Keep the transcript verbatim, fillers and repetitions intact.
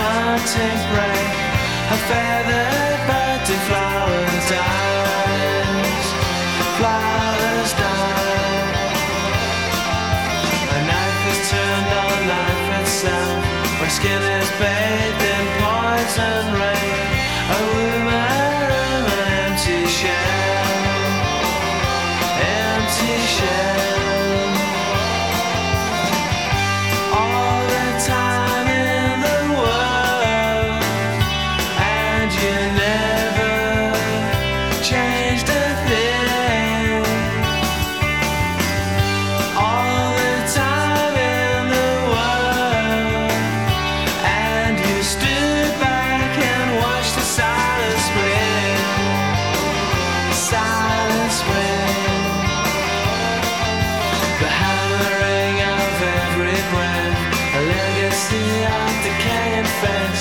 can't take breath. A feathered bud to flowers dies, flowers die. A knife is turned on life itself, my skin is bathed in poison rain. A rumor of an empty shell, empty shell. All the time in the world, and you never changed a thing. All the time in the world, and you stood back and watched the silence split, silence split. The hammering of every breath, a legacy of decaying faith.